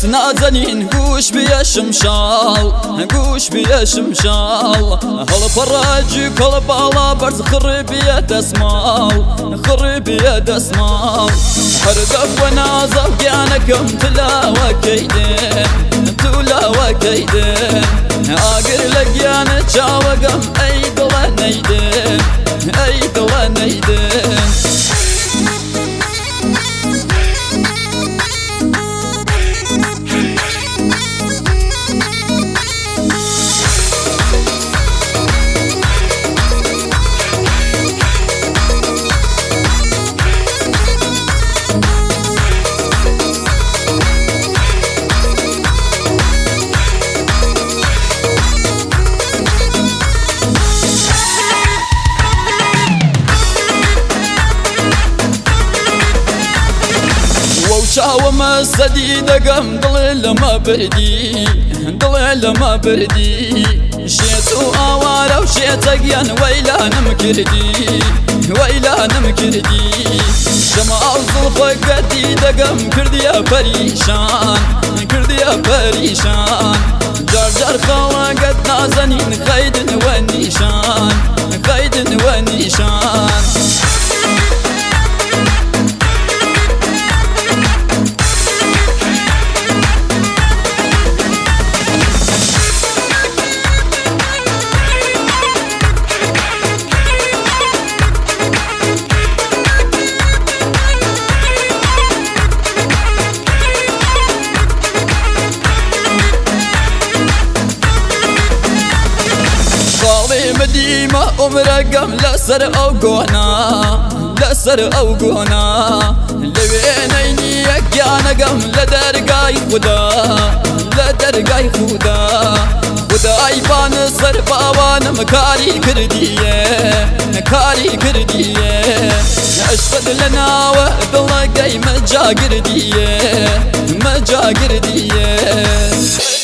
نازنین گوش بیا شمشال گوش بیا شمشال هل پراجی کل بالا برز خربیه دسمال خربیه دسمال هر دف و نازل گیانکم تلاوه کیدن تلاوه کیدن آگر لگیان چاوگم ای دل نیدن ای دل نیدن شاوم سديدقم ضل لما بردي ضل لما بردي شيتو اوار وشيت اقيان ويلا نمكردي ويلا نمكردي شمال ظلفك قدي دقم كردي يا فريشان كردي يا فريشان جار جار خوا قد نازنين خيدن ونيشان خيدن ونيشان مديمة أمرقم لسر أو قونا لسر أو قونا لبينيني يقيانقم لدرقاي خدا لدرقاي خدا خدا يبان سر باوان مكاري كردية مكاري كردية أشفد لنا وقضل قاي مجا قردية مجا قردية